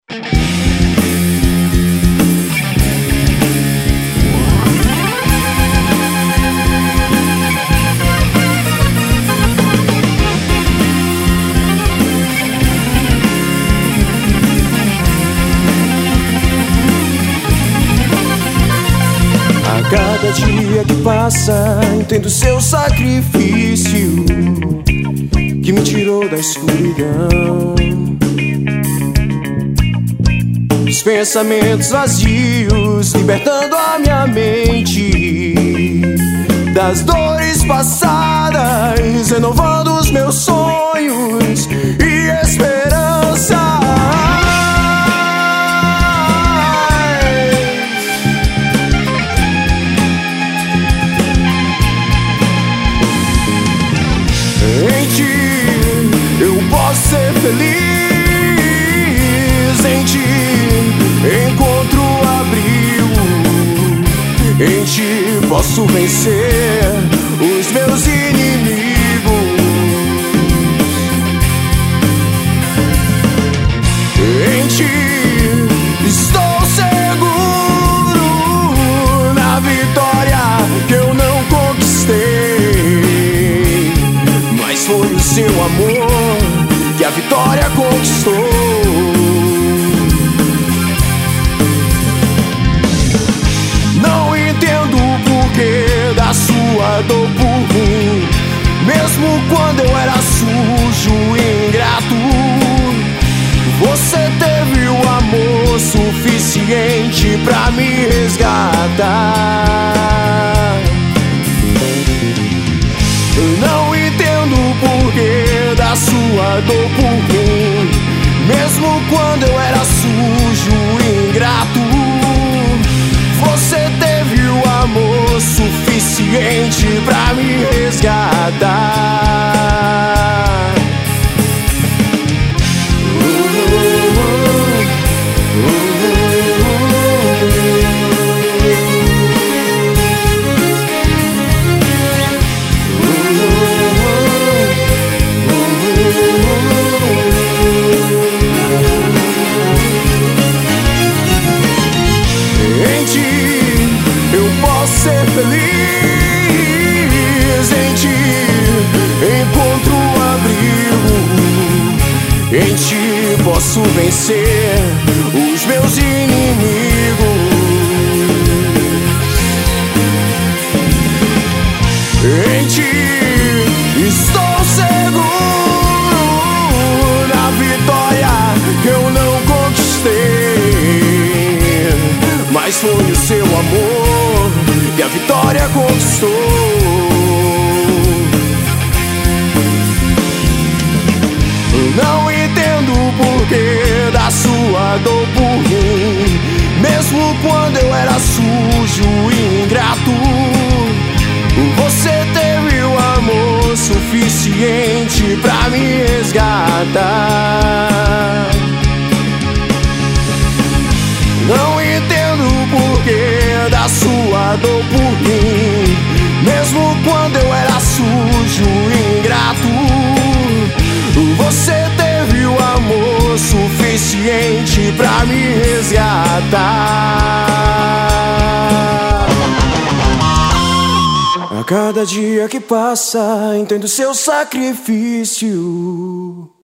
Cada dia que passa, entendo seu sacrifício que me tirou da escuridão. Os pensamentos vazios, libertando a minha mente das dores passadas, renovando os meus sonhos e esperança. Em ti eu posso ser feliz, em ti encontro abrigo, em ti posso vencer os meus inimigos. Em ti estou seguro na vitória que eu não conquistei. Foi o seu amor que a vitória conquistou. Não entendo o porquê da sua dor por mim, mesmo quando eu era sujo e ingrato. Você teve o amor suficiente pra me resgatar. Não entendo o porquê da sua dor por mim, mesmo quando eu era sujo e ingrato. Você teve o amor suficiente pra me resgatar. Ser feliz, em ti encontro abrigo, em ti posso vencer os meus inimigos. Em ti estou seguro na vitória que eu não conquistei, mas foi o seu amor e a vitória conquistou. Não entendo o porquê da sua dor por mim, mesmo quando eu era sujo e ingrato. Você teve o amor suficiente pra me resgatar. Não entendo o porquê da sua dor por mim, mesmo quando eu era sujo e ingrato. Você teve o amor suficiente pra me resgatar. A cada dia que passa, entendo seu sacrifício